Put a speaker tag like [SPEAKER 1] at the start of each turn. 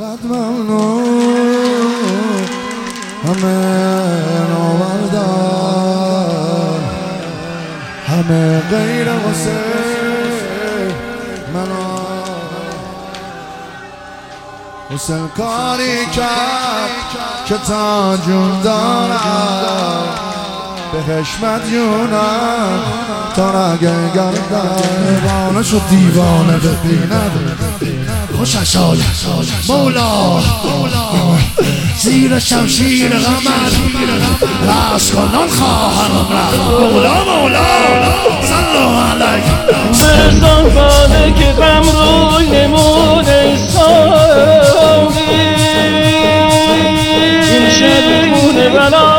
[SPEAKER 1] فقط ممنون همه نوبردار همه غیر حسین منو حسین کاری کرد که تا جون دارم به حشمت جونم تا نگه گردم دیوانه شد دیوانه ببیند خوشش آید مولا زیر شمشیر غمت راست کنان خواهم رفت مولا مولا صلو علیک
[SPEAKER 2] بزن باده که غم روی نمونه ساقی این شب خونه بلا